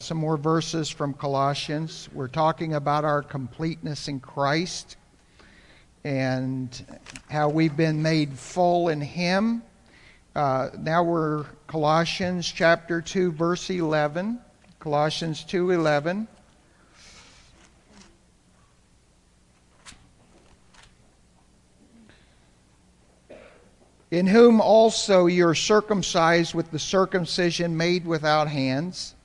Some more verses from Colossians. We're talking about our completeness in Christ and how we've been made full in Him. Now we're Colossians chapter 2, verse 11. Colossians 2:11. In whom also you're circumcised with the circumcision made without hands,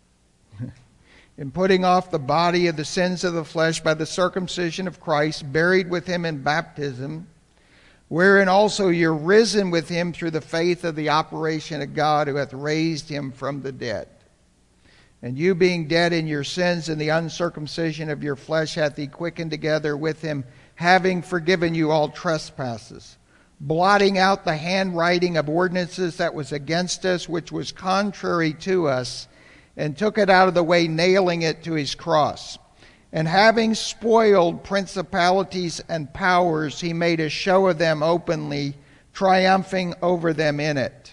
in putting off the body of the sins of the flesh by the circumcision of Christ, buried with Him in baptism, wherein also you're risen with Him through the faith of the operation of God who hath raised Him from the dead. And you being dead in your sins and the uncircumcision of your flesh hath He quickened together with Him, having forgiven you all trespasses, blotting out the handwriting of ordinances that was against us, which was contrary to us, and took it out of the way, nailing it to His cross. And having spoiled principalities and powers, He made a show of them openly, triumphing over them in it.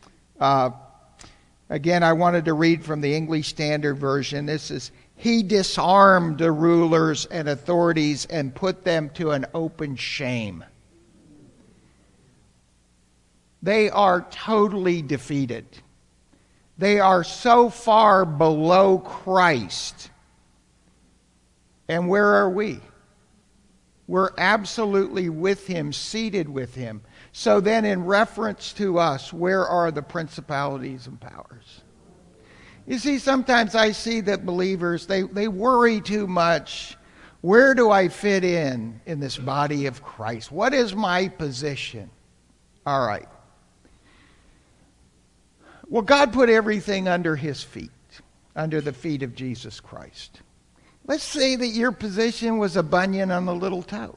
Again, I wanted to read from the English Standard Version. This is, He disarmed the rulers and authorities and put them to an open shame. They are totally defeated. They are so far below Christ. And where are we? We're absolutely with Him, seated with Him. So then in reference to us, where are the principalities and powers? You see, sometimes I see that believers, they worry too much. Where do I fit in this body of Christ? What is my position? All right. Well, God put everything under His feet, under the feet of Jesus Christ. Let's say that your position was a bunion on the little toe.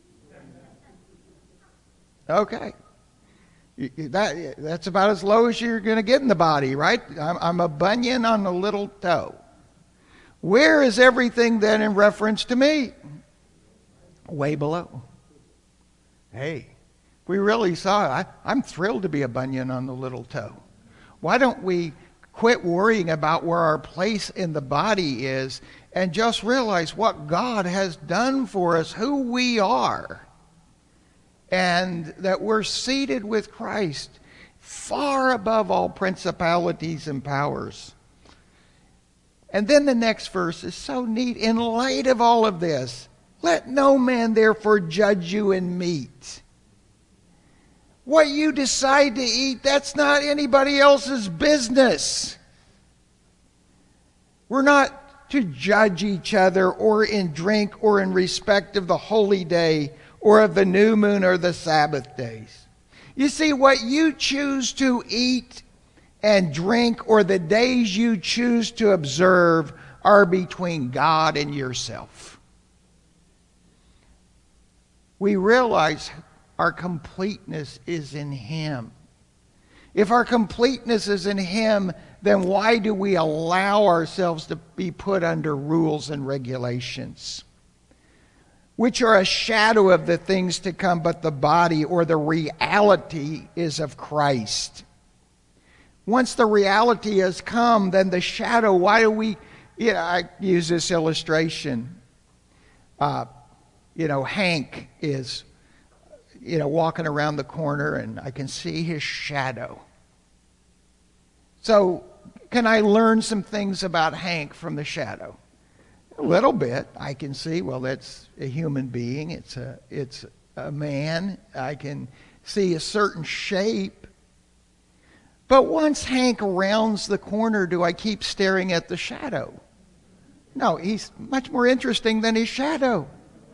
Okay. That's about as low as you're going to get in the body, right? I'm a bunion on the little toe. Where is everything then in reference to me? Way below. Hey, if we really saw it, I'm thrilled to be a bunion on the little toe. Why don't we quit worrying about where our place in the body is and just realize what God has done for us, who we are, and that we're seated with Christ far above all principalities and powers. And then the next verse is so neat. In light of all of this, let no man therefore judge you in meat. What you decide to eat, that's not anybody else's business. We're not to judge each other or in drink or in respect of the holy day or of the new moon or the Sabbath days. You see, what you choose to eat and drink or the days you choose to observe are between God and yourself. We realize our completeness is in Him. If our completeness is in Him, then why do we allow ourselves to be put under rules and regulations, which are a shadow of the things to come, but the body or the reality is of Christ? Once the reality has come, then the shadow, why do we, I use this illustration. Hank is walking around the corner and I can see his shadow. So, can I learn some things about Hank from the shadow? A little bit. I can see, well, that's a human being. It's a man. I can see a certain shape. But once Hank rounds the corner, do I keep staring at the shadow? No, he's much more interesting than his shadow.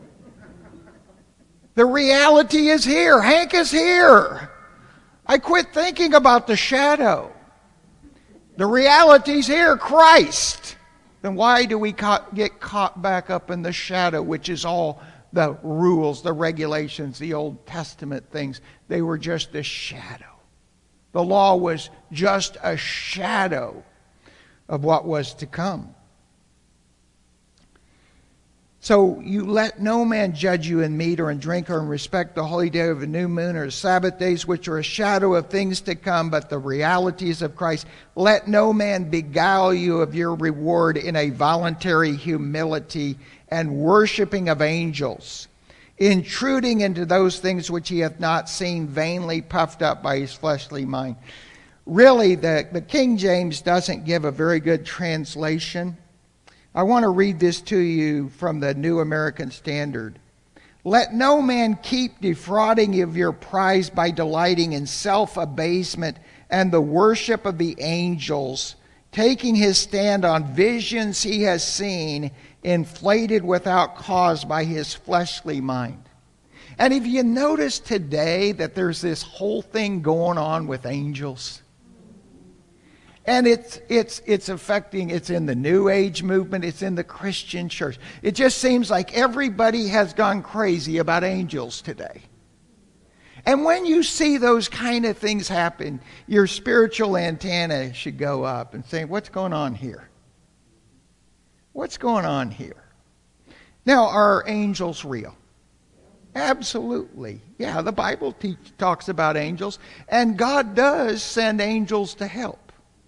The reality is here. Hank is here. I quit thinking about the shadow. The reality's here, Christ. Then why do we get caught back up in the shadow, which is all the rules, the regulations, the Old Testament things? They were just a shadow. The law was just a shadow of what was to come. So you let no man judge you in meat or in drink or in respect the holy day of a new moon or Sabbath days, which are a shadow of things to come, but the realities of Christ. Let no man beguile you of your reward in a voluntary humility and worshiping of angels, intruding into those things which he hath not seen, vainly puffed up by his fleshly mind. Really, the King James doesn't give a very good translation. I want to read this to you from the New American Standard. Let no man keep defrauding of your prize by delighting in self-abasement and the worship of the angels, taking his stand on visions he has seen, inflated without cause by his fleshly mind. And if you notice today that there's this whole thing going on with angels, and it's affecting, it's in the New Age movement, it's in the Christian church. It just seems like everybody has gone crazy about angels today. And when you see those kind of things happen, your spiritual antenna should go up and say, what's going on here? What's going on here? Now, are angels real? Absolutely. Yeah, the Bible talks about angels, and God does send angels to help.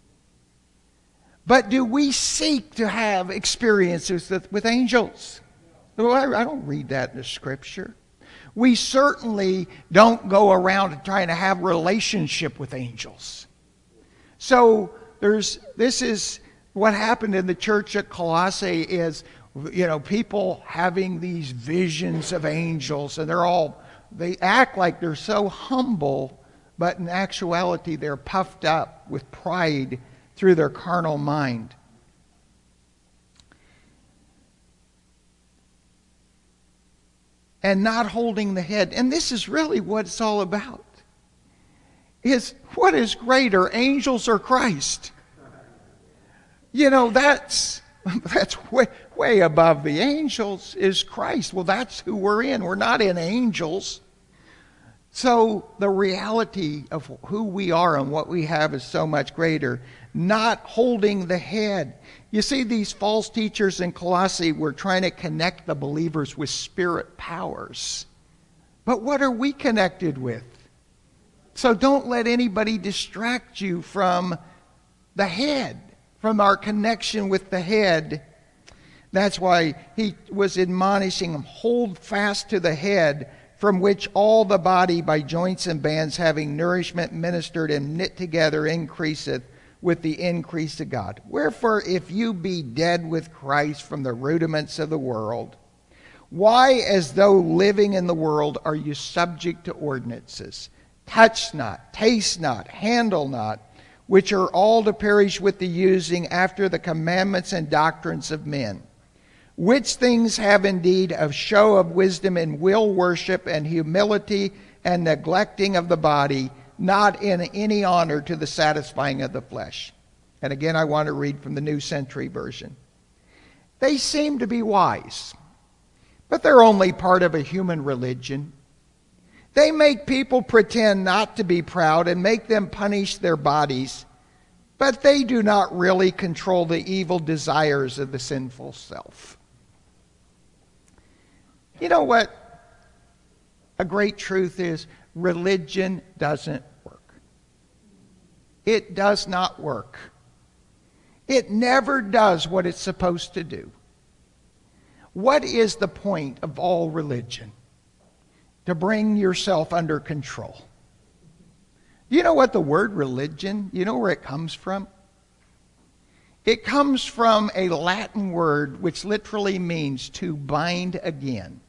But do we seek to have experiences with angels? Well, I don't read that in the Scripture. We certainly don't go around trying to have a relationship with angels. So this is what happened in the church at Colossae is, people having these visions of angels, and they act like they're so humble, but in actuality they're puffed up with pride through their carnal mind. And not holding the head. And this is really what it's all about. Is what is greater, angels or Christ? That's way above the angels is Christ. Well, that's who we're in. We're not in angels. So the reality of who we are and what we have is so much greater. Not holding the head. You see, these false teachers in Colossae were trying to connect the believers with spirit powers. But what are we connected with? So don't let anybody distract you from the head, from our connection with the head. That's why he was admonishing them, hold fast to the head, from which all the body by joints and bands having nourishment ministered and knit together increaseth with the increase of God. Wherefore, if you be dead with Christ from the rudiments of the world, why, as though living in the world, are you subject to ordinances? Touch not, taste not, handle not, which are all to perish with the using after the commandments and doctrines of men. Which things have indeed of show of wisdom in will worship and humility and neglecting of the body, not in any honor to the satisfying of the flesh. And again, I want to read from the New Century Version. They seem to be wise, but they're only part of a human religion. They make people pretend not to be proud and make them punish their bodies, but they do not really control the evil desires of the sinful self. You know what a great truth is? Religion doesn't work. It does not work. It never does what it's supposed to do. What is the point of all religion? To bring yourself under control. You know what the word religion, you know where it comes from? It comes from a Latin word which literally means to bind again,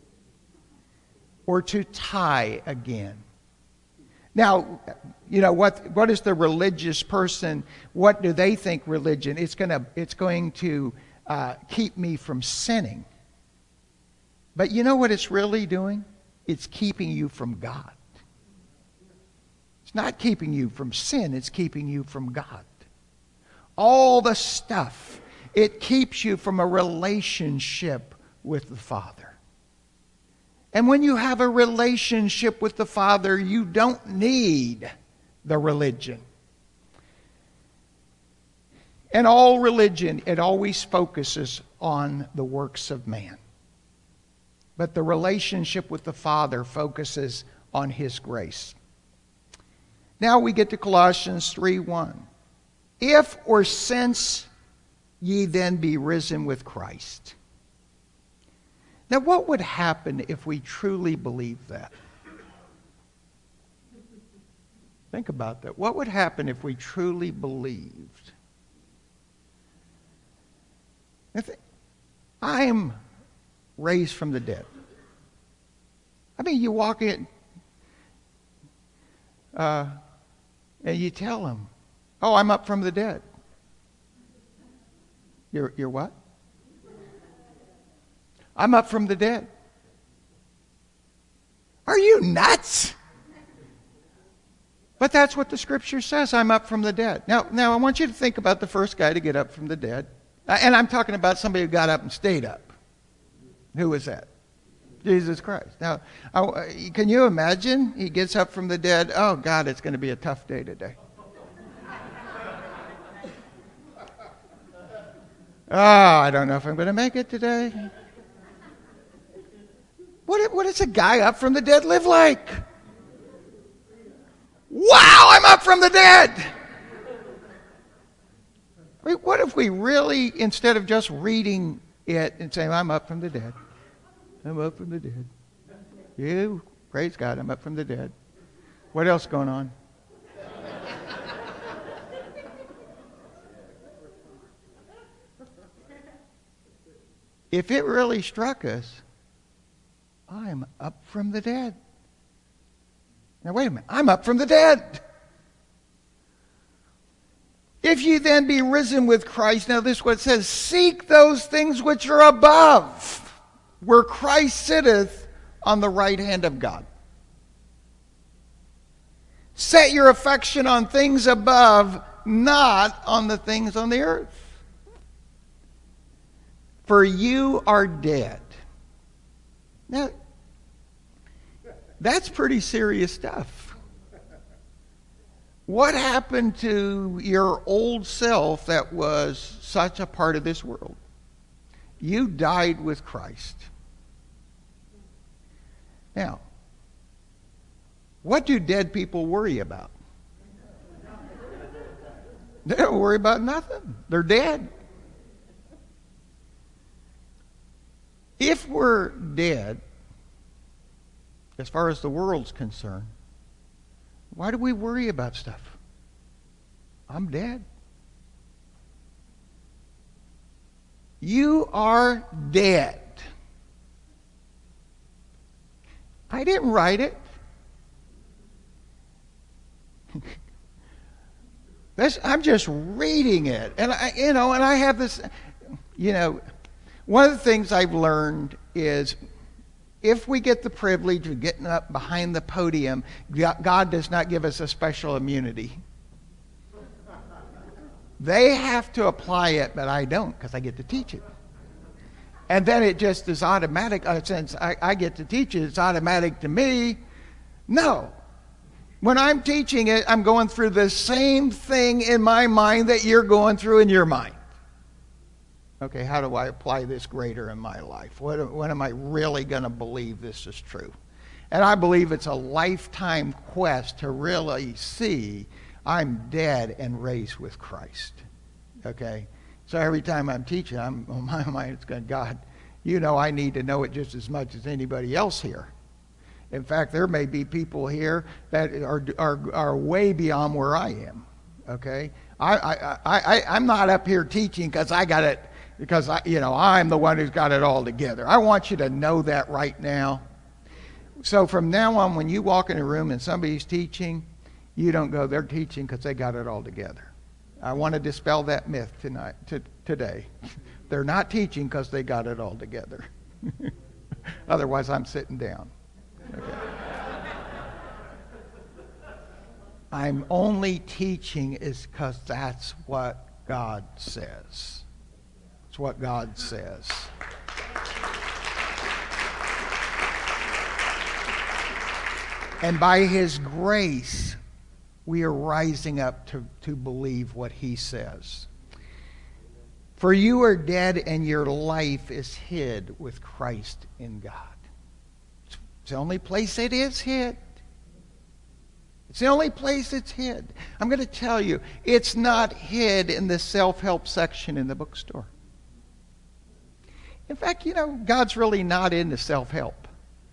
or to tie again. Now, you know, what is the religious person, what do they think religion? It's going to keep me from sinning. But you know what it's really doing? It's keeping you from God. It's not keeping you from sin, it's keeping you from God. All the stuff, it keeps you from a relationship with the Father. And when you have a relationship with the Father, you don't need the religion. And all religion, it always focuses on the works of man. but the relationship with the Father focuses on His grace. Now we get to Colossians 3:1. If or since ye then be risen with Christ. Now what would happen if we truly believed that? Think about that. What would happen if we truly believed? I am raised from the dead. I mean, you walk in and you tell them, "Oh, I'm up from the dead." You're what? I'm up from the dead. Are you nuts? But that's what the Scripture says. I'm up from the dead. Now I want you to think about the first guy to get up from the dead. And I'm talking about somebody who got up and stayed up. Who was that? Jesus Christ. Now, can you imagine? He gets up from the dead. Oh, God, it's going to be a tough day today. Oh, I don't know if I'm going to make it today. What does a guy up from the dead live like? Wow, I'm up from the dead. I mean, what if we really, instead of just reading it and saying, I'm up from the dead. I'm up from the dead. Yeah, praise God, I'm up from the dead. What else going on? If it really struck us, I'm up from the dead. Now wait a minute, I'm up from the dead. If ye then be risen with Christ, now this is what it says, seek those things which are above, where Christ sitteth on the right hand of God. Set your affection on things above, not on the things on the earth. For you are dead. Now, that's pretty serious stuff. What happened to your old self that was such a part of this world? You died with Christ. Now, what do dead people worry about? They don't worry about nothing. They're dead. If we're dead, as far as the world's concerned, why do we worry about stuff? I'm dead. You are dead. I didn't write it. I'm just reading it. And I have this, one of the things I've learned is if we get the privilege of getting up behind the podium, God does not give us a special immunity. They have to apply it, but I don't, because I get to teach it. And then it just is automatic. Since I get to teach it, it's automatic to me. No. When I'm teaching it, I'm going through the same thing in my mind that you're going through in your mind. Okay, how do I apply this greater in my life? When am I really going to believe this is true? And I believe it's a lifetime quest to really see I'm dead and raised with Christ. Okay? So every time I'm teaching, on my mind, it's going, God, I need to know it just as much as anybody else here. In fact, there may be people here that are way beyond where I am. Okay? I'm not up here teaching because I got it, because I'm the one who's got it all together. I want you to know that right now. So from now on, when you walk in a room and somebody's teaching, you don't go, they're teaching because they got it all together. I want to dispel that myth today. They're not teaching because they got it all together. Otherwise, I'm sitting down. Okay. I'm only teaching is because that's what God says. It's what God says. And by His grace, we are rising up to believe what He says. For you are dead and your life is hid with Christ in God. It's the only place it is hid. It's the only place it's hid. I'm going to tell you, it's not hid in the self-help section in the bookstore. In fact, God's really not into self-help.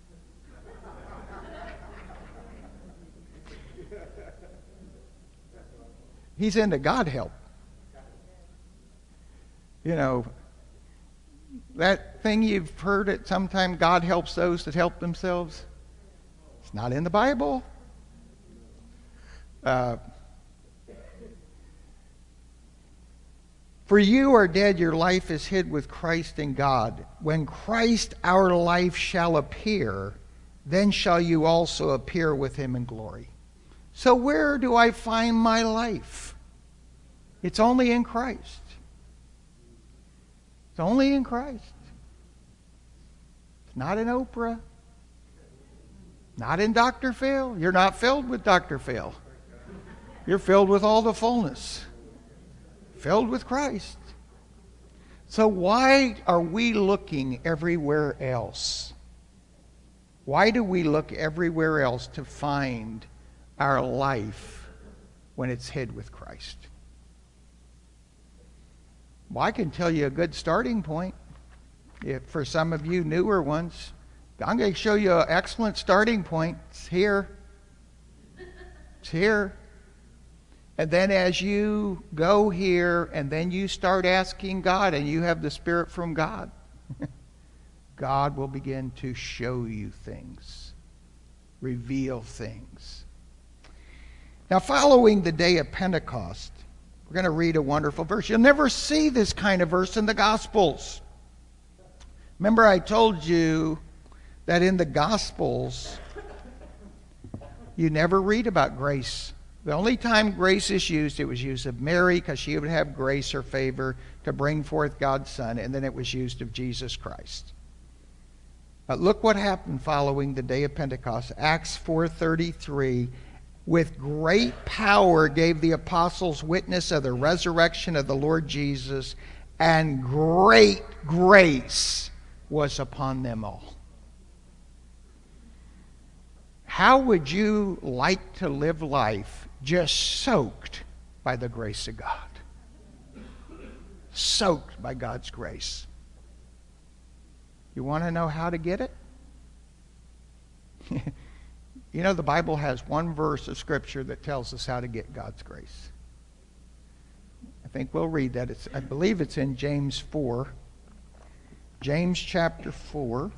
He's into God help. That thing you've heard it sometime, God helps those that help themselves. It's not in the Bible. For you are dead, your life is hid with Christ in God. When Christ our life shall appear, then shall you also appear with him in glory. So where do I find my life? It's only in Christ. It's only in Christ. It's not in Oprah. Not in Dr. Phil. You're not filled with Dr. Phil. You're filled with all the fullness. Filled with Christ. So why are we looking everywhere else? Why do we look everywhere else to find our life when it's hid with Christ? Well, I can tell you a good starting point. If for some of you newer ones, I'm going to show you an excellent starting point. It's here. It's here. And then as you go here and then you start asking God and you have the Spirit from God, God will begin to show you things, reveal things. Now, following the day of Pentecost, we're going to read a wonderful verse. You'll never see this kind of verse in the Gospels. Remember, I told you that in the Gospels, you never read about grace. The only time grace is used, it was used of Mary because she would have grace or favor to bring forth God's Son, and then it was used of Jesus Christ. But look what happened following the day of Pentecost. Acts 4:33. With great power gave the apostles witness of the resurrection of the Lord Jesus, and great grace was upon them all. How would you like to live life just soaked by the grace of God? Soaked by God's grace. You want to know how to get it? The Bible has one verse of Scripture that tells us how to get God's grace. I think we'll read that. I believe it's in James 4. James chapter 4.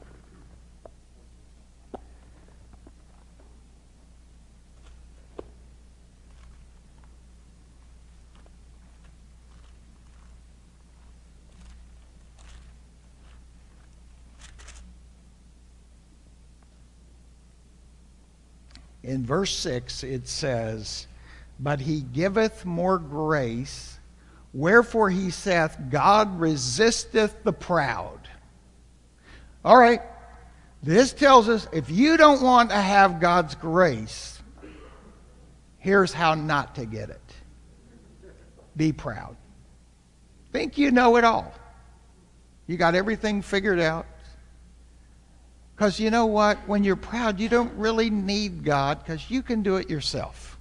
In verse 6 it says, but he giveth more grace, wherefore he saith, God resisteth the proud. All right, this tells us if you don't want to have God's grace, here's how not to get it. Be proud. Think you know it all. You got everything figured out. Because you know what? When you're proud, you don't really need God because you can do it yourself.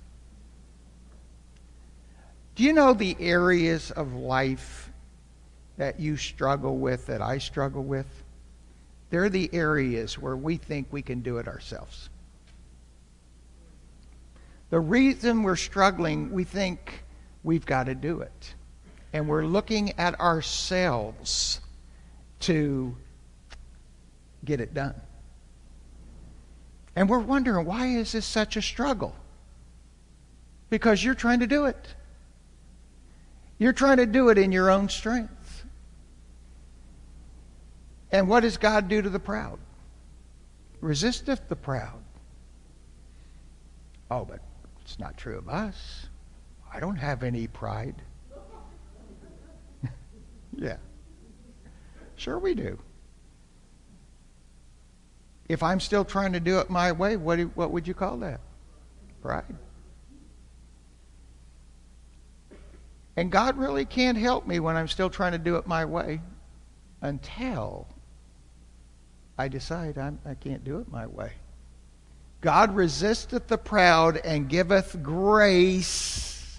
Do you know the areas of life that you struggle with, that I struggle with? They're the areas where we think we can do it ourselves. The reason we're struggling, we think we've got to do it. And we're looking at ourselves to get it done. And we're wondering, why is this such a struggle? Because you're trying to do it. You're trying to do it in your own strength. And what does God do to the proud? Resisteth the proud. Oh, but it's not true of us. I don't have any pride. Yeah. Sure we do. If I'm still trying to do it my way, what would you call that? Pride. And God really can't help me when I'm still trying to do it my way until I decide I can't do it my way. God resisteth the proud and giveth grace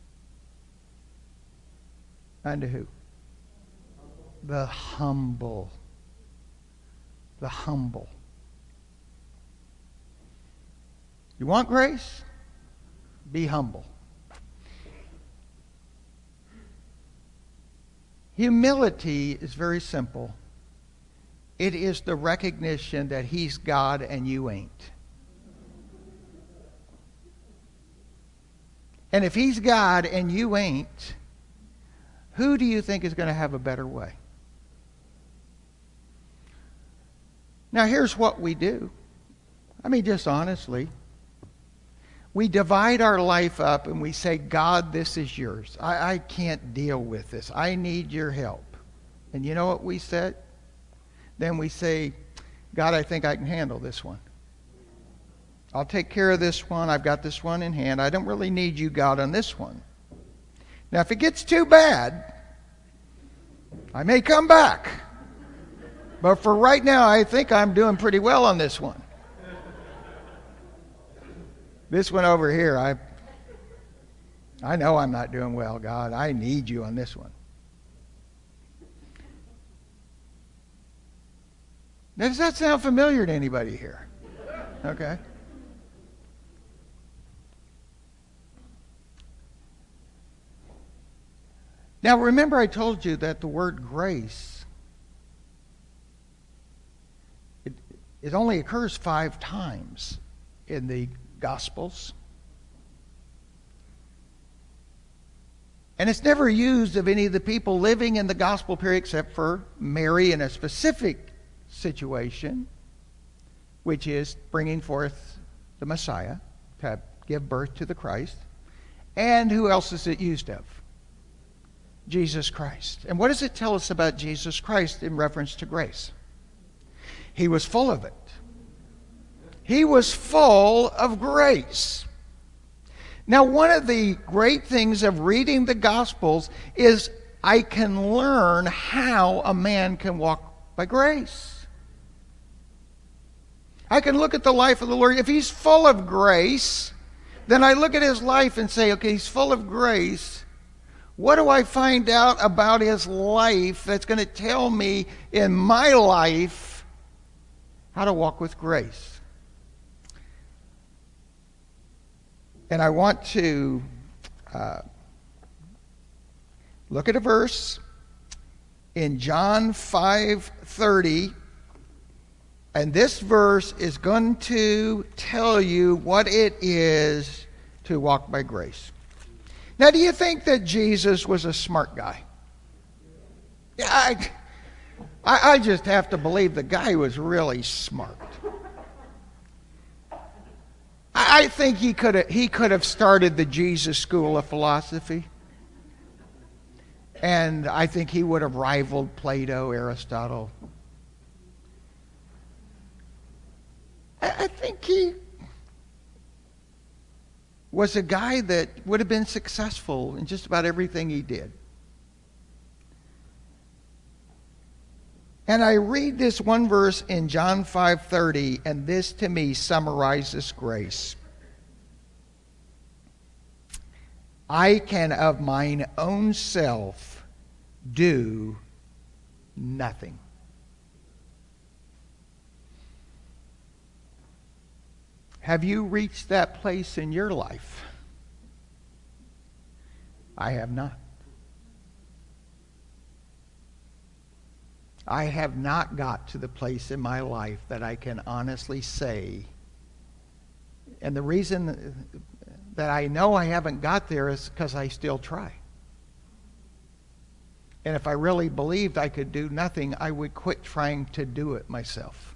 unto who? The humble. The humble. You want grace? Be humble. Humility is very simple. It is the recognition that He's God and you ain't. And if He's God and you ain't, who do you think is going to have a better way? Now, here's what we do. I mean, just honestly. We divide our life up and we say, God, this is yours. I can't deal with this. I need your help. And you know what we said? Then we say, God, I think I can handle this one. I'll take care of this one. I've got this one in hand. I don't really need you, God, on this one. Now, if it gets too bad, I may come back. But for right now, I think I'm doing pretty well on this one. This one over here, I know I'm not doing well, God. I need you on this one. Now, does that sound familiar to anybody here? Okay. Now, remember I told you that the word grace, it only occurs 5 times in the Gospels. And it's never used of any of the people living in the gospel period except for Mary in a specific situation, which is bringing forth the Messiah to give birth to the Christ. And who else is it used of? Jesus Christ. And what does it tell us about Jesus Christ in reference to grace? He was full of it. He was full of grace. Now, one of the great things of reading the Gospels is I can learn how a man can walk by grace. I can look at the life of the Lord. If He's full of grace, then I look at His life and say, okay, He's full of grace. What do I find out about His life that's going to tell me in my life how to walk with grace? And I want to look at a verse in John 5:30. And this verse is going to tell you what it is to walk by grace. Now, do you think that Jesus was a smart guy? Yeah, I just have to believe the guy was really smart. I think he could have started the Jesus School of Philosophy. And I think he would have rivaled Plato, Aristotle. I think he was a guy that would have been successful in just about everything he did. And I read this one verse in John 5:30, and this to me summarizes grace. I can of mine own self do nothing. Have you reached that place in your life? I have not. I have not got to the place in my life that I can honestly say, and the reason that I know I haven't got there is because I still try. And if I really believed I could do nothing, I would quit trying to do it myself.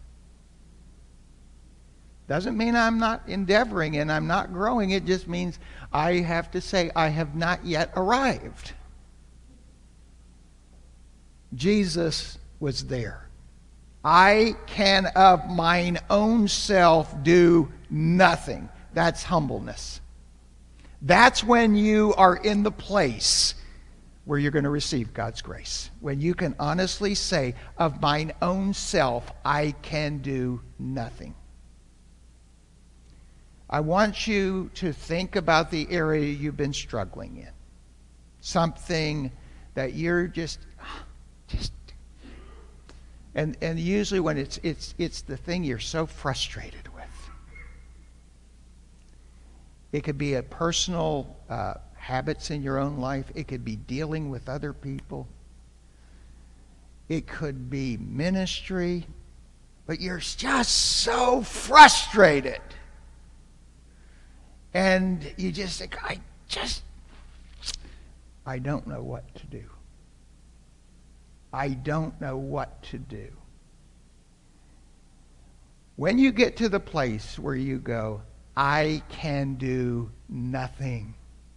Doesn't mean I'm not endeavoring and I'm not growing. It just means I have to say I have not yet arrived. Jesus was there. I can of mine own self do nothing. That's humbleness. That's when you are in the place where you're going to receive God's grace. When you can honestly say, of mine own self, I can do nothing. I want you to think about the area you've been struggling in. Something that you're just and usually when it's the thing you're so frustrated with. It could be a personal habits in your own life. It could be dealing with other people. It could be ministry. But you're just so frustrated. And you just think, I don't know what to do. I don't know what to do. When you get to the place where you go, I can do nothing.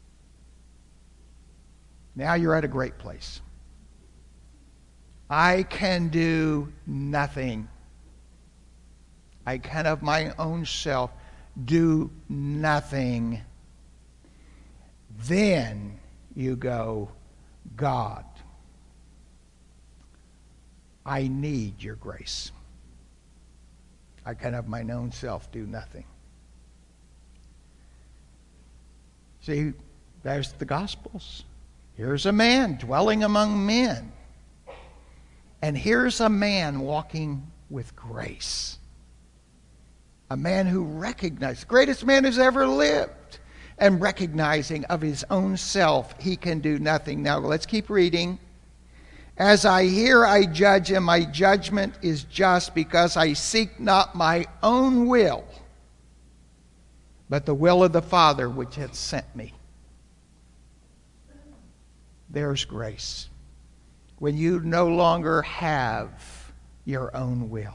Now you're at a great place. I can do nothing. I can of my own self do nothing. Then you go, God, I need your grace. I can of mine own self do nothing. See, there's the Gospels. Here's a man dwelling among men. And here's a man walking with grace. A man who recognized, the greatest man who's ever lived, and recognizing of his own self, he can do nothing. Now, let's keep reading. As I hear, I judge, and my judgment is just, because I seek not my own will, but the will of the Father which hath sent me. There's grace. When you no longer have your own will.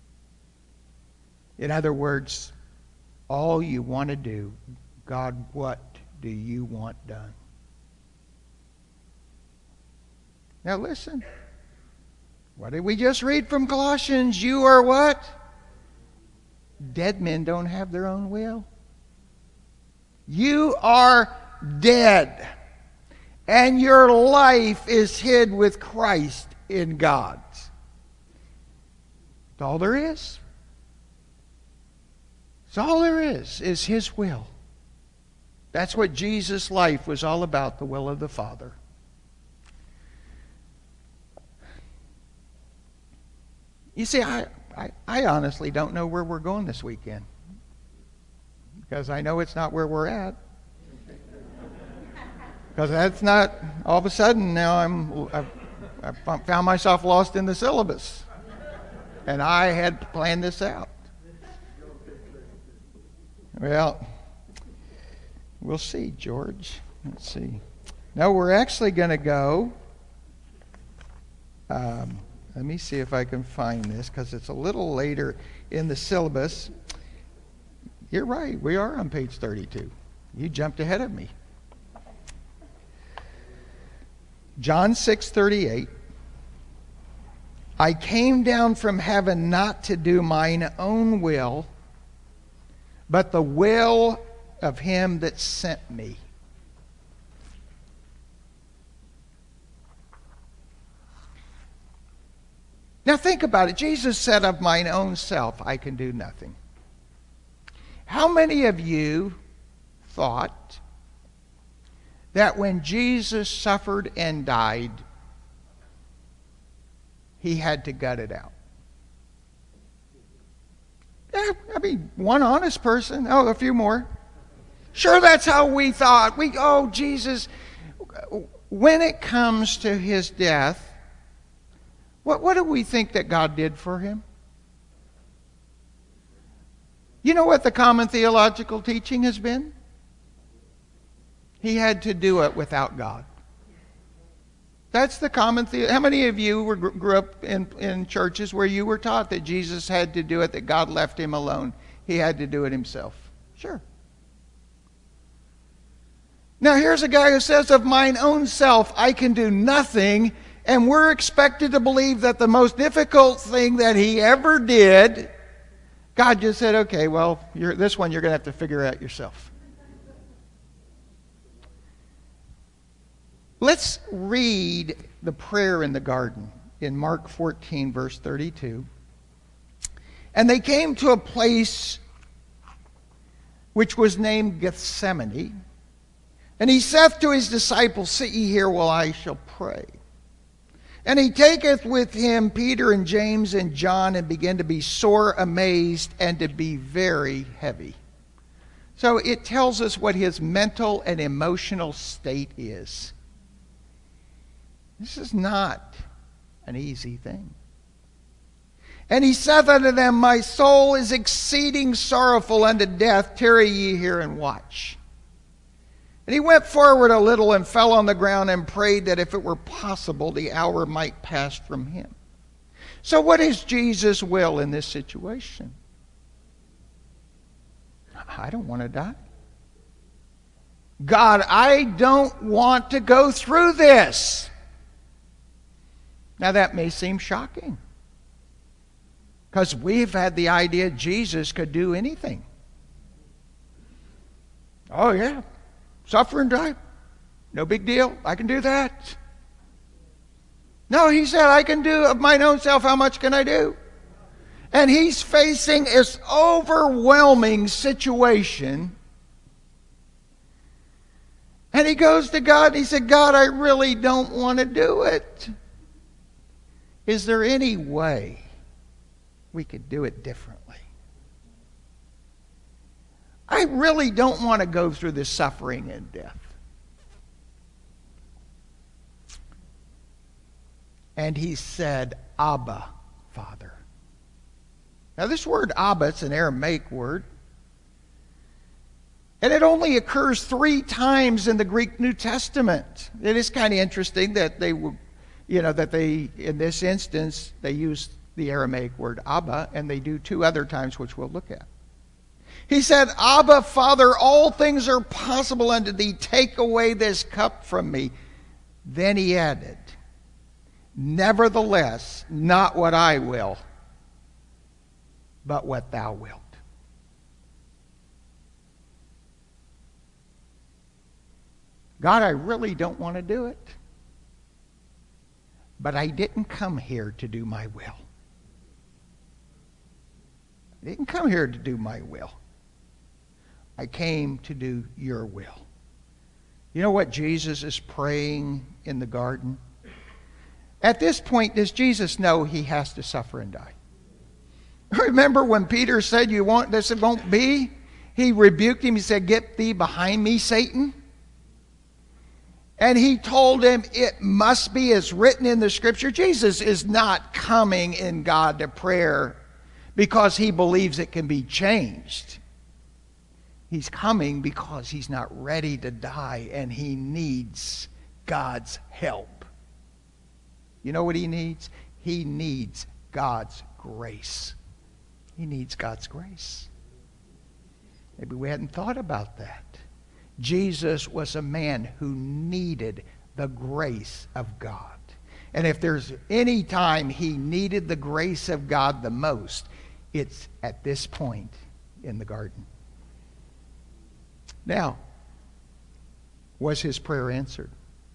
In other words, all you want to do, God, what do you want done? Now listen. What did we just read from Colossians? You are what? Dead men don't have their own will. You are dead. And your life is hid with Christ in God. That's all there is. That's all there is His will. That's what Jesus' life was all about, the will of the Father. You see, I honestly don't know where we're going this weekend. Because I know it's not where we're at. Because that's not, all of a sudden now I found myself lost in the syllabus. And I had planned this out. Well, we'll see, George. Let's see. No, we're actually going to go. Let me see if I can find this, because it's a little later in the syllabus. You're right. We are on page 32. You jumped ahead of me. John 6:38. I came down from heaven not to do mine own will, but the will of him that sent me. Now think about it. Jesus said, of mine own self I can do nothing. How many of you thought that when Jesus suffered and died, he had to gut it out? Yeah, I mean, one honest person. Oh, a few more. Sure, that's how we thought. Jesus, when it comes to his death, what do we think that God did for him? You know what the common theological teaching has been? He had to do it without God. That's the common theology. How many of you grew up in churches where you were taught that Jesus had to do it, that God left him alone? He had to do it himself. Sure. Now here's a guy who says, of mine own self I can do nothing, and we're expected to believe that the most difficult thing that he ever did, God just said, okay, well, this one you're going to have to figure out yourself. Let's read the prayer in the garden in Mark 14, verse 32. And they came to a place which was named Gethsemane. And he saith to his disciples, Sit ye here while I shall pray. And he taketh with him Peter and James and John, and began to be sore amazed and to be very heavy. So it tells us what his mental and emotional state is. This is not an easy thing. And he saith unto them, My soul is exceeding sorrowful unto death. Tarry ye here and watch. And he went forward a little and fell on the ground and prayed that if it were possible, the hour might pass from him. So what is Jesus' will in this situation? I don't want to die. God, I don't want to go through this. Now that may seem shocking, because we've had the idea Jesus could do anything. Oh yeah, suffer and die. No big deal. I can do that. No, he said, I can do of mine own self. How much can I do? And he's facing this overwhelming situation. And he goes to God and he said, God, I really don't want to do it. Is there any way we could do it differently? I really don't want to go through this suffering and death. And he said, Abba, Father. Now this word Abba, it's an Aramaic word. And it only occurs 3 times in the Greek New Testament. It is kind of interesting that they in this instance, they use the Aramaic word Abba, and they do 2 other times, which we'll look at. He said, Abba, Father, all things are possible unto thee. Take away this cup from me. Then he added, nevertheless, not what I will, but what thou wilt. God, I really don't want to do it. But I didn't come here to do my will. I didn't come here to do my will. I came to do your will. You know what Jesus is praying in the garden? At this point, does Jesus know he has to suffer and die? Remember when Peter said, this won't be? He rebuked him. He said, get thee behind me, Satan. And he told him it must be as written in the scripture. Jesus is not coming in God to prayer because he believes it can be changed. He's coming because he's not ready to die and he needs God's help. You know what he needs? He needs God's grace. He needs God's grace. Maybe we hadn't thought about that. Jesus was a man who needed the grace of God. And if there's any time he needed the grace of God the most, it's at this point in the garden. Now, was his prayer answered?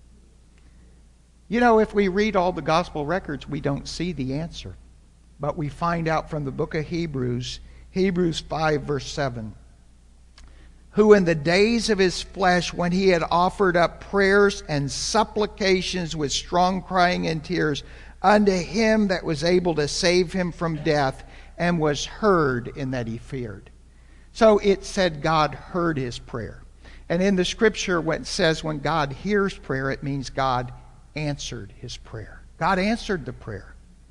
You know, if we read all the gospel records, we don't see the answer. But we find out from the book of Hebrews, Hebrews 5, verse 7. Who in the days of his flesh, when he had offered up prayers and supplications with strong crying and tears unto him that was able to save him from death, and was heard in that he feared. So it said God heard his prayer. And in the scripture, when it says when God hears prayer, it means God answered his prayer. God answered the prayer.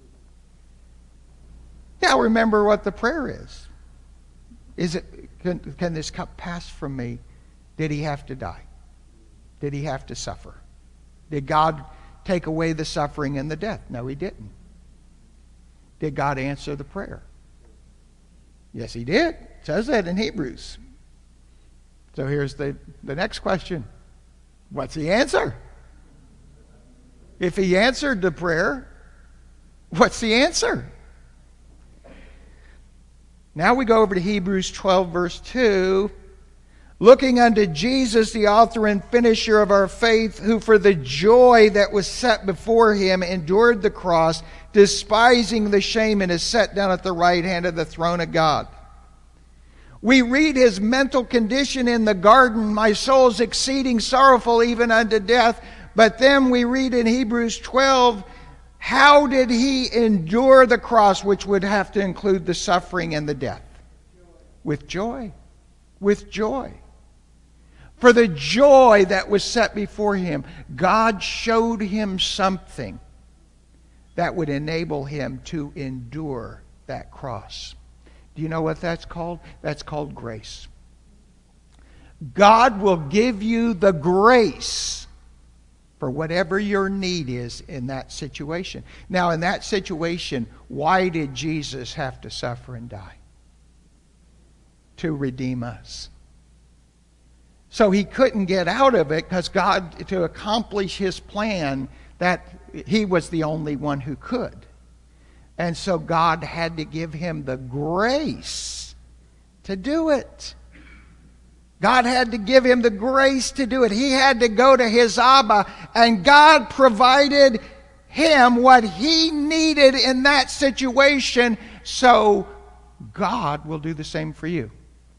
Now remember what the prayer is. Can this cup pass from me? Did he have to die? Did he have to suffer? Did God take away the suffering and the death? No, he didn't. Did God answer the prayer? Yes, he did. It says that in Hebrews. So here's the next question. What's the answer? If he answered the prayer, what's the answer? Now we go over to Hebrews 12, verse 2. Looking unto Jesus, the author and finisher of our faith, who for the joy that was set before him endured the cross, despising the shame, and is set down at the right hand of the throne of God. We read his mental condition in the garden, my soul is exceeding sorrowful even unto death. But then we read in Hebrews 12, how did he endure the cross, which would have to include the suffering and the death? With joy. With joy. For the joy that was set before him, God showed him something that would enable him to endure that cross. Do you know what that's called? That's called grace. God will give you the grace for whatever your need is in that situation. Now, in that situation, why did Jesus have to suffer and die? To redeem us. So he couldn't get out of it because God, to accomplish his plan, that he was the only one who could. And so God had to give him the grace to do it. God had to give him the grace to do it. He had to go to his Abba, and God provided him what he needed in that situation. So God will do the same for you.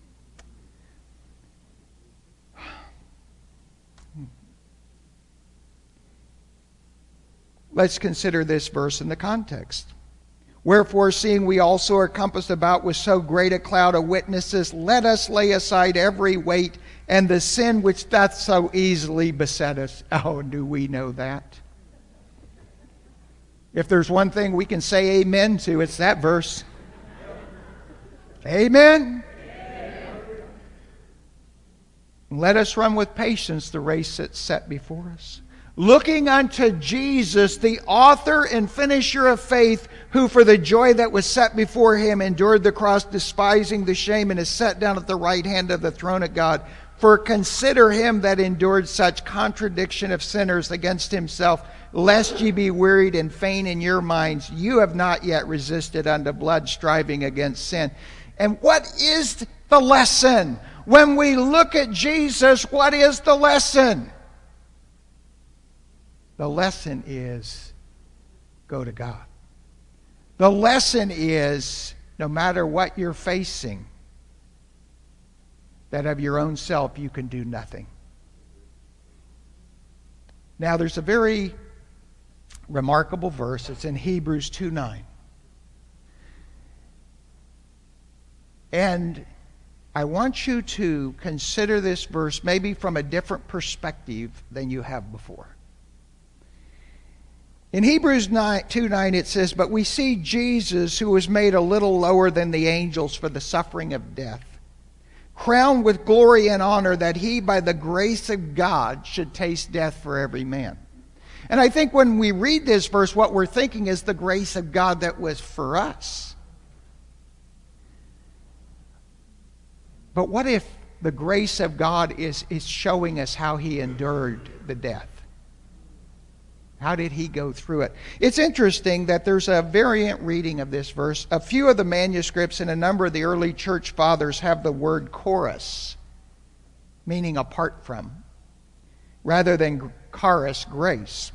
Let's consider this verse in the context. Wherefore, seeing we also are compassed about with so great a cloud of witnesses, let us lay aside every weight and the sin which doth so easily beset us. Oh, do we know that? If there's one thing we can say amen to, it's that verse. Amen. Let us run with patience the race that's set before us. Looking unto Jesus, the author and finisher of faith, who for the joy that was set before him endured the cross, despising the shame, and is set down at the right hand of the throne of God. For consider him that endured such contradiction of sinners against himself, lest ye be wearied and faint in your minds. You have not yet resisted unto blood, striving against sin. And what is the lesson? When we look at Jesus, what is the lesson? The lesson is go to God. The lesson is no matter what you're facing, that of your own self you can do nothing. Now there's a very remarkable verse. It's in Hebrews 2:9. And I want you to consider this verse maybe from a different perspective than you have before. In Hebrews 2:9 it says, but we see Jesus, who was made a little lower than the angels for the suffering of death, crowned with glory and honor, that he by the grace of God should taste death for every man. And I think when we read this verse, what we're thinking is the grace of God that was for us. But what if the grace of God is showing us how he endured the death? How did he go through it? It's interesting that there's a variant reading of this verse. A few of the manuscripts and a number of the early church fathers have the word chorus, meaning apart from, rather than charis, grace.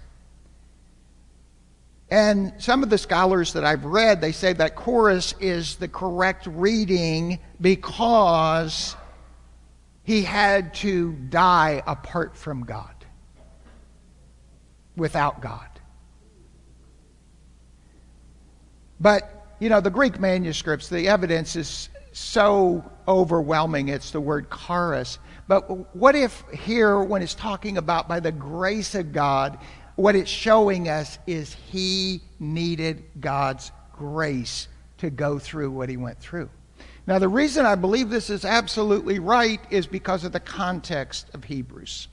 And some of the scholars that I've read, they say that chorus is the correct reading because he had to die apart from God. Without God. But, the Greek manuscripts, the evidence is so overwhelming, it's the word charis. But what if here, when it's talking about by the grace of God, what it's showing us is he needed God's grace to go through what he went through. Now, the reason I believe this is absolutely right is because of the context of Hebrews.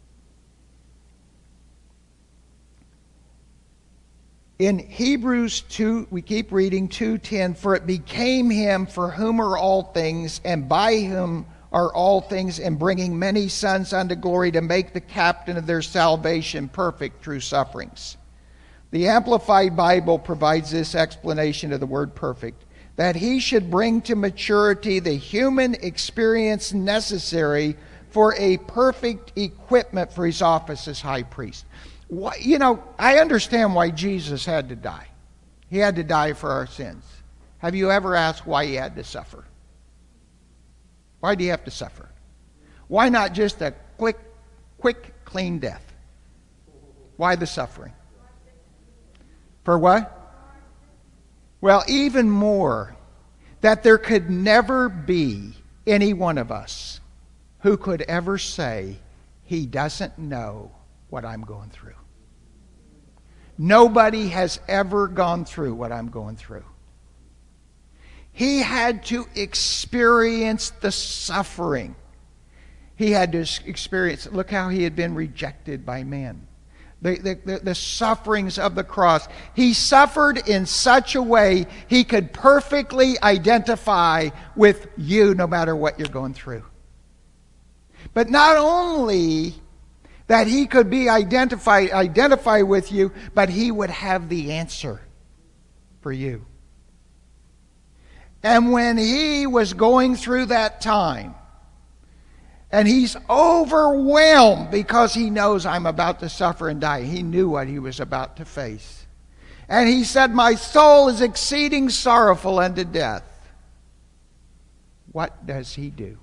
In Hebrews 2, we keep reading 2:10, for it became him for whom are all things, and by whom are all things, and bringing many sons unto glory, to make the captain of their salvation perfect through sufferings. The Amplified Bible provides this explanation of the word perfect, that he should bring to maturity the human experience necessary for a perfect equipment for his office as high priest. I understand why Jesus had to die. He had to die for our sins. Have you ever asked why he had to suffer? Why do you have to suffer? Why not just a quick, clean death? Why the suffering? For what? Well, even more, that there could never be any one of us who could ever say, he doesn't know what I'm going through. Nobody has ever gone through what I'm going through. He had to experience the suffering. He had to experience, look how he had been rejected by men. The sufferings of the cross. He suffered in such a way he could perfectly identify with you no matter what you're going through. But not only that he could be identify with you, but he would have the answer for you. And when he was going through that time, and he's overwhelmed because he knows I'm about to suffer and die. He knew what he was about to face. And he said, my soul is exceeding sorrowful unto death. What does he do?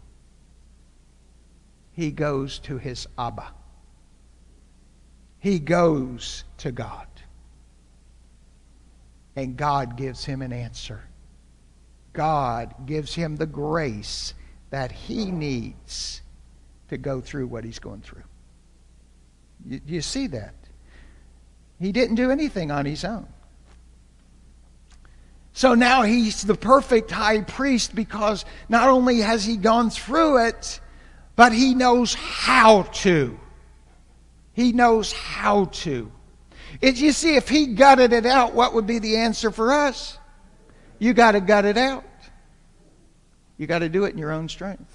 He goes to his Abba. He goes to God. And God gives him an answer. God gives him the grace that he needs to go through what he's going through. You see that? He didn't do anything on his own. So now he's the perfect high priest because not only has he gone through it, but he knows how to. He knows how to. You see, if he gutted it out, what would be the answer for us? You got to gut it out. You got to do it in your own strength.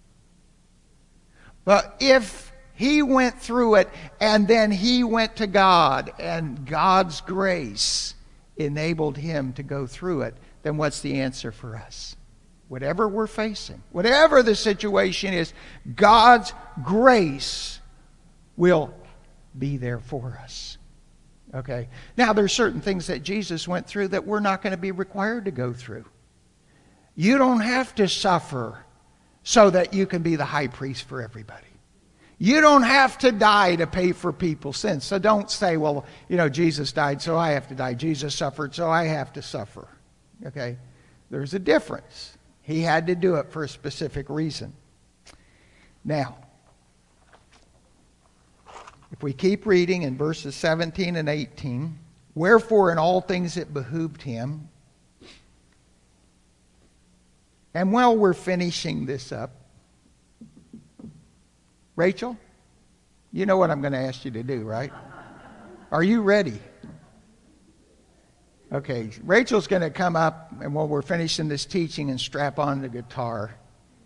But if he went through it and then he went to God and God's grace enabled him to go through it, then what's the answer for us? Whatever we're facing, whatever the situation is, God's grace will be there for us. Okay? Now, there's certain things that Jesus went through that we're not going to be required to go through. You don't have to suffer so that you can be the high priest for everybody. You don't have to die to pay for people's sins. So don't say, well, Jesus died, so I have to die. Jesus suffered, so I have to suffer. Okay? There's a difference. He had to do it for a specific reason. Now, if we keep reading in verses 17 and 18, wherefore in all things it behooved him. And while we're finishing this up, Rachel, you know what I'm going to ask you to do, right? Are you ready? Okay, Rachel's going to come up, and while we're finishing this teaching, and strap on the guitar.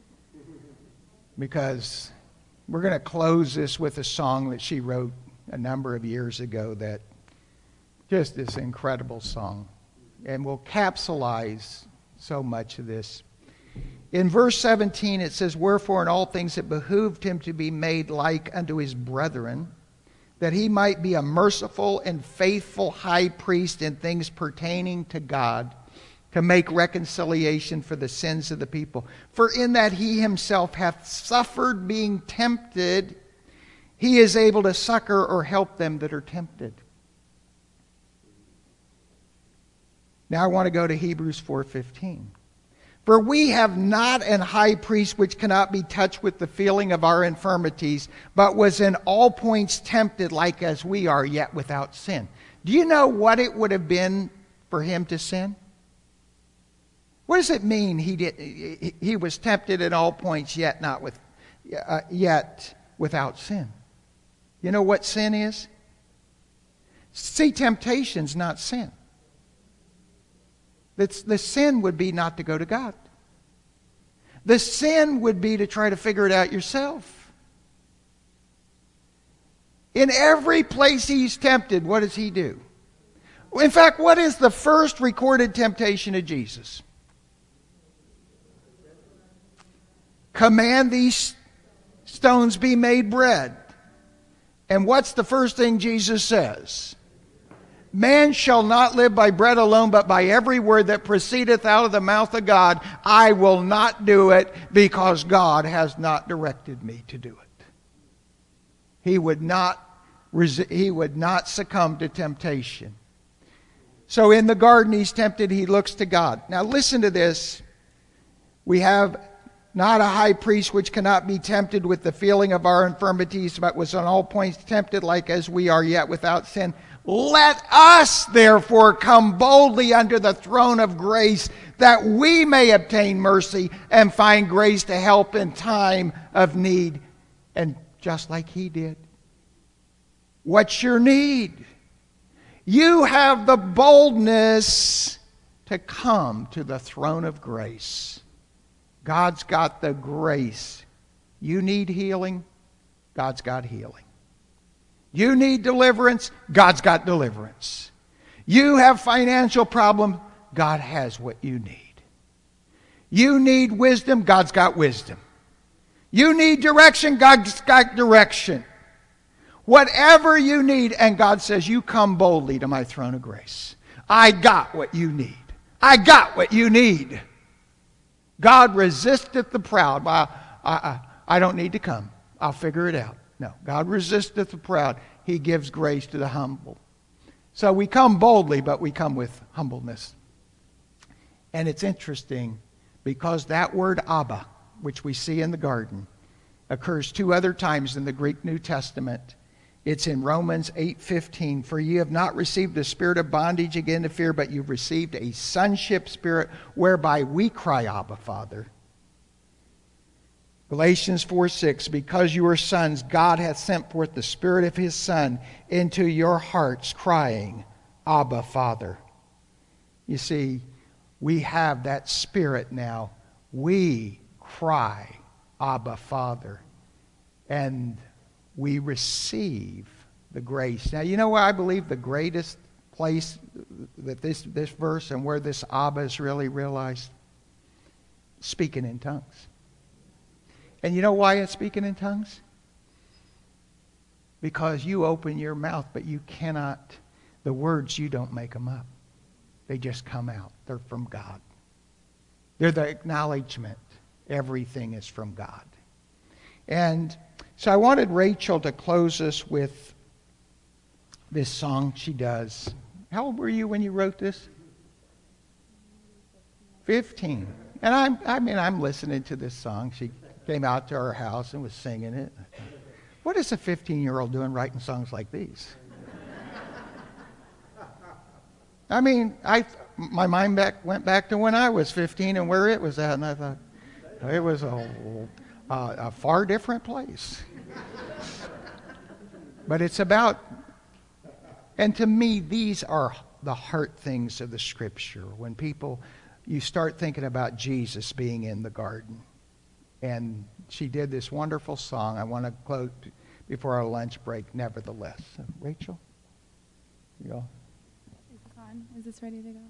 Because we're going to close this with a song that she wrote a number of years ago that just this incredible song. And will capsulize so much of this. In verse 17 it says, wherefore in all things it behooved him to be made like unto his brethren, that he might be a merciful and faithful high priest in things pertaining to God, to make reconciliation for the sins of the people. For in that he himself hath suffered being tempted, he is able to succor or help them that are tempted. Now I want to go to Hebrews 4:15. For we have not an high priest which cannot be touched with the feeling of our infirmities, but was in all points tempted like as we are, yet without sin. Do you know what it would have been for him to sin? What does it mean he was tempted in all points, yet without sin? You know what sin is? See, temptation's not sin. The sin would be not to go to God. The sin would be to try to figure it out yourself. In every place he's tempted, what does he do? In fact, what is the first recorded temptation of Jesus? Command these stones be made bread. And what's the first thing Jesus says? Man shall not live by bread alone, but by every word that proceedeth out of the mouth of God. I will not do it because God has not directed me to do it. He would not succumb to temptation. So in the garden he's tempted, he looks to God. Now listen to this. We have not a high priest which cannot be tempted with the feeling of our infirmities, but was on all points tempted like as we are, yet without sin. Let us therefore come boldly under the throne of grace, that we may obtain mercy and find grace to help in time of need. And just like he did. What's your need? You have the boldness to come to the throne of grace. God's got the grace. You need healing? God's got healing. You need deliverance? God's got deliverance. You have financial problems? God has what you need. You need wisdom? God's got wisdom. You need direction? God's got direction. Whatever you need, and God says, you come boldly to my throne of grace. I got what you need. I got what you need. God resisteth the proud. Well, I don't need to come. I'll figure it out. No, God resisteth the proud. He gives grace to the humble. So we come boldly, but we come with humbleness. And it's interesting because that word Abba, which we see in the garden, occurs 2 other times in the Greek New Testament. It's in Romans 8:15. For ye have not received the spirit of bondage again to fear, but you've received a sonship spirit whereby we cry, Abba, Father. Galatians 4:6. Because you are sons, God hath sent forth the Spirit of his Son into your hearts, crying, Abba, Father. You see, we have that Spirit now. We cry, Abba, Father. And we receive the grace. Now, you know what I believe the greatest place that this verse and where this Abba is really realized? Speaking in tongues. And you know why it's speaking in tongues? Because you open your mouth, but you cannot, the words, you don't make them up. They just come out. They're from God. They're the acknowledgement. Everything is from God. And so I wanted Rachel to close us with this song she does. How old were you when you wrote this? 15. And I'm listening to this song. She came out to our house and was singing it. What is a 15-year-old doing writing songs like these? I mean, my mind went back to when I was 15 and where it was at, and I thought it was a far different place. But it's about, and to me, these are the heart things of the Scripture. When you start thinking about Jesus being in the garden. And she did this wonderful song. I want to close before our lunch break, nevertheless. So, Rachel? You go. Is this on? Is this ready to go?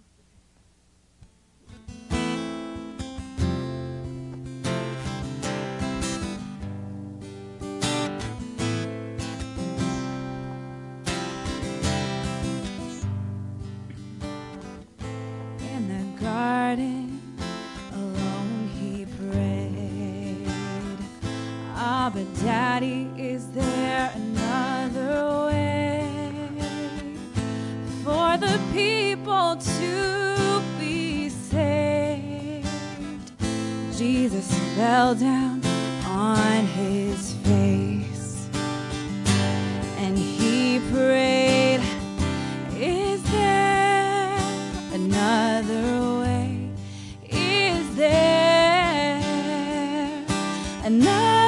But Daddy, is there another way for the people to be saved? Jesus fell down on his face and he prayed, is there another way? Is there another?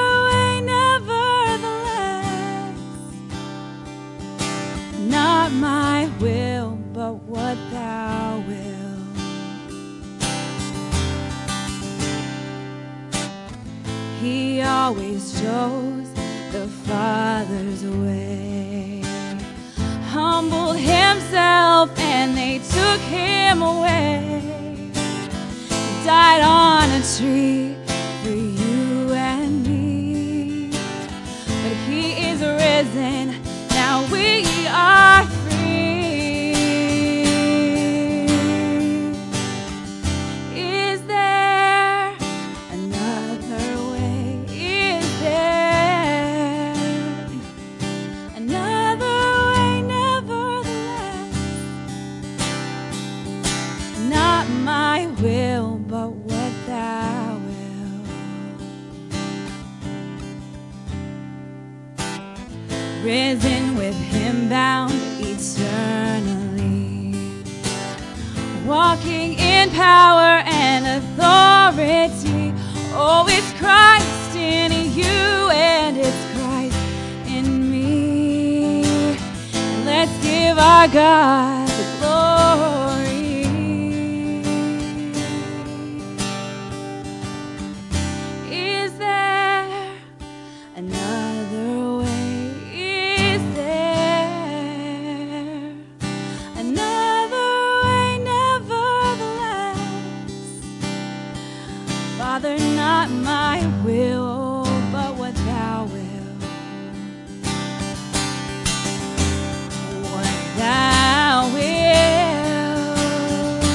Not my will, but what thou wilt. He always chose the Father's way, humbled himself and they took him away, died on a tree for you and me, but he is risen. Now we are free. risen with him, bound eternally, walking in power and authority. Oh, it's Christ in you and it's Christ in me. And let's give our God the glory. Is there another way? Is there another way? Nevertheless, Father, not my will, but what thou wilt. What thou wilt.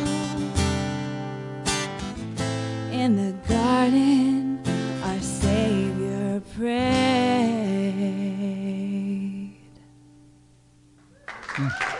In the garden, our Savior prayed.